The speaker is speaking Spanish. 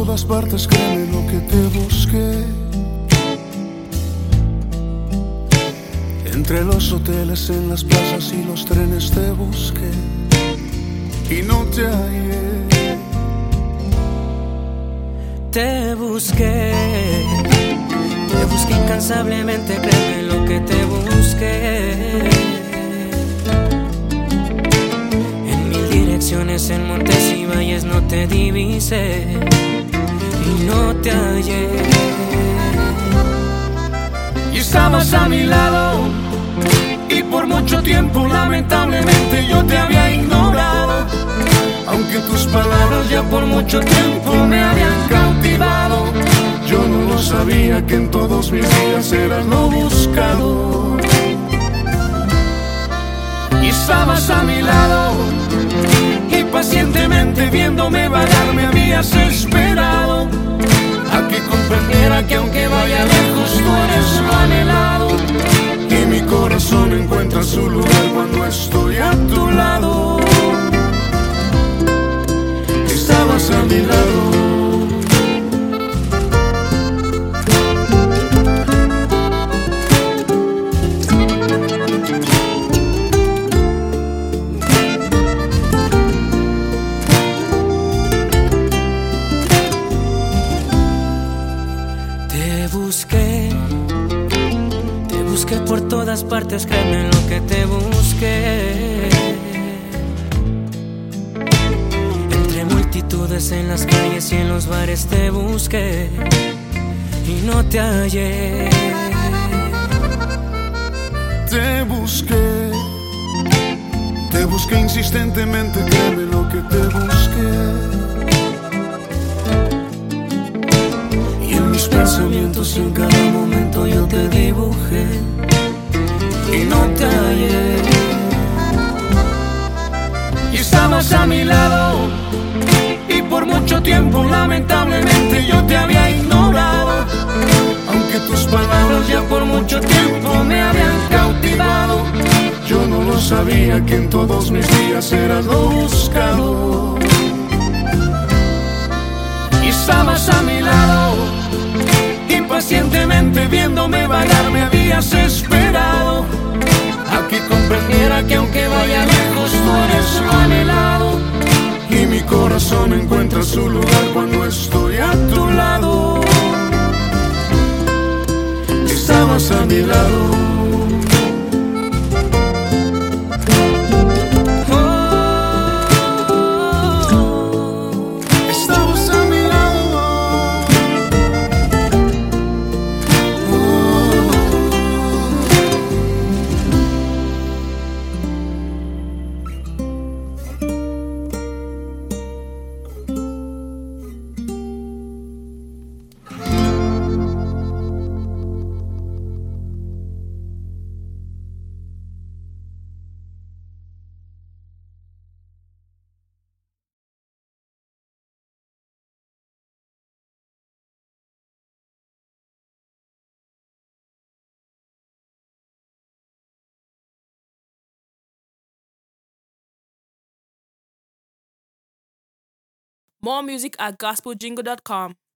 todas partes, créeme lo que te busqué. Entre los hoteles, en las plazas y los trenes te busqué y no te hallé. Te busqué incansablemente, créeme lo que te busqué. En mil direcciones, en montes y valles no te divisé y no te hallé. Y estabas a mi lado y por mucho tiempo lamentablemente yo te había ignorado, aunque tus palabras ya por mucho tiempo me habían cautivado. Yo no lo sabía que en todos mis días eras lo buscado. Y estabas a mi lado y pacientemente viéndome vagar me habías esperado a que comprendiera que aunque vaya lejos tú eres lo anhelado. Y mi corazón encuentra su lugar cuando estoy a tu lado. Estabas a mi lado. Te busqué por todas partes, créeme lo que te busqué. Entre multitudes, en las calles y en los bares te busqué y no te hallé. Te busqué insistentemente, créeme lo que te busqué. Mis pensamientos en cada momento yo te dibujé y no te hallé. Y estabas a mi lado y por mucho tiempo lamentablemente yo te había ignorado, aunque tus palabras ya por mucho tiempo me habían cautivado. Yo no lo sabía que en todos mis días eras lo buscado. Y estabas a mi lado y pacientemente viéndome vagar me habías esperado a que comprendiera que aunque vaya lejos tú eres lo anhelado. Y mi corazón encuentra su lugar cuando estoy a tu lado. Estabas a mi lado. More music at gospeljingle.com.